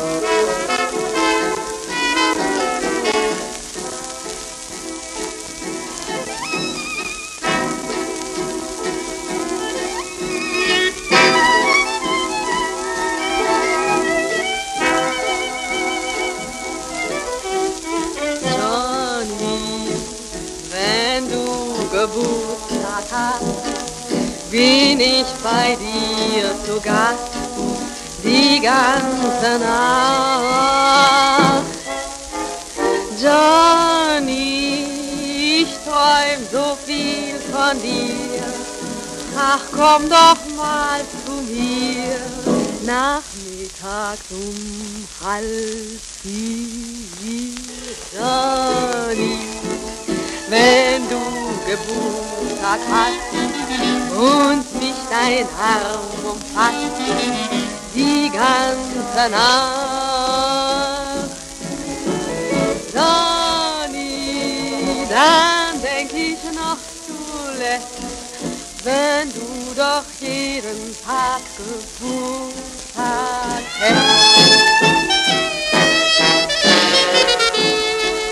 Geburtstag hast, bin ich bei dir zu Gast die ganze Nacht. Johnny, ich träum so viel von dir, ach komm doch mal zu mir, nachmittags 3:30. Johnny, wenn du Geburtstag hast und mich dein Arm umfasst, die ganze Nacht. Johnny, dann denk ich noch zuletzt, wenn du doch jeden Tag Geburtstag hättest.